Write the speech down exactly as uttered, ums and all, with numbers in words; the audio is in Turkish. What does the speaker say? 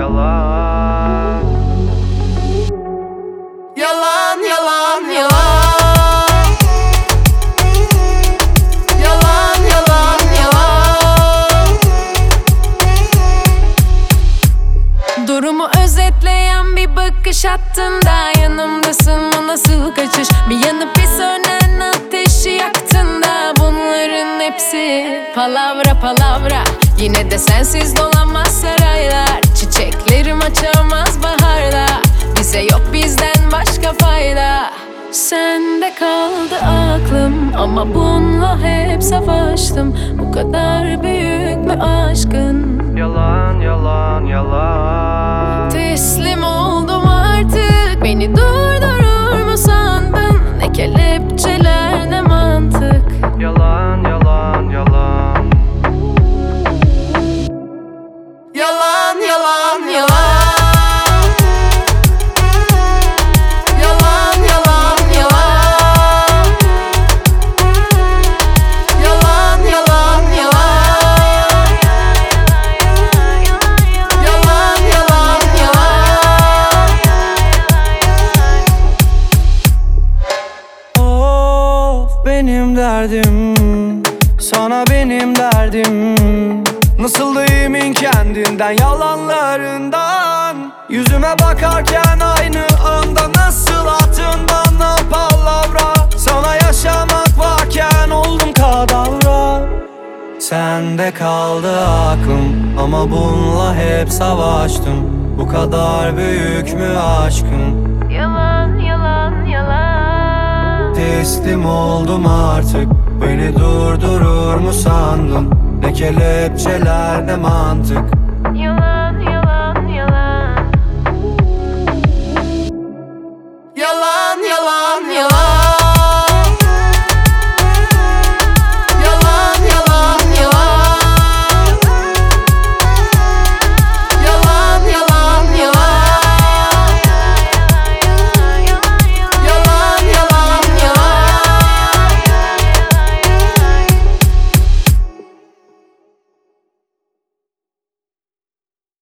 yalan. Yalan, yalan, yalan. Yalan, yalan, yalan. Durumu özetleyen bir bakış attığında yanımdasın, bu nasıl kaçış? Bir yanıp bir sönen ateşi yaktığında bunların hepsi palavra palavra. Yine de sensiz dolanmaz saraylar, çiçeklerim açamaz baharda. Bize yok bizden başka fayda. Sende kaldı aklım ama bununla hep savaştım. Bu kadar büyük mü aşkın? Yalan, yalan, yalan. Teslim oldum artık, beni durdurur mu sandın? Ne kelepçeler ne mantık. Yalan, yalan, yalan. Yalan, yalan, yalan. Yalan, yalan, yalan. Yalan, yalan, yalan. Yalan, yalan, yalan. Of benim derdim, sana benim derdim. Nasıl da emin kendinden, yalanlarından. Yüzüme bakarken aynı anda nasıl attın bana palavra. Sana yaşamak varken oldum kadavra. Sende kaldı aklım ama bununla hep savaştım. Bu kadar büyük mü aşkın? Yalan, yalan, yalan. Teslim oldum artık, beni durdurur mu sandın? Ne kelepçeler ne mantık. Yalan.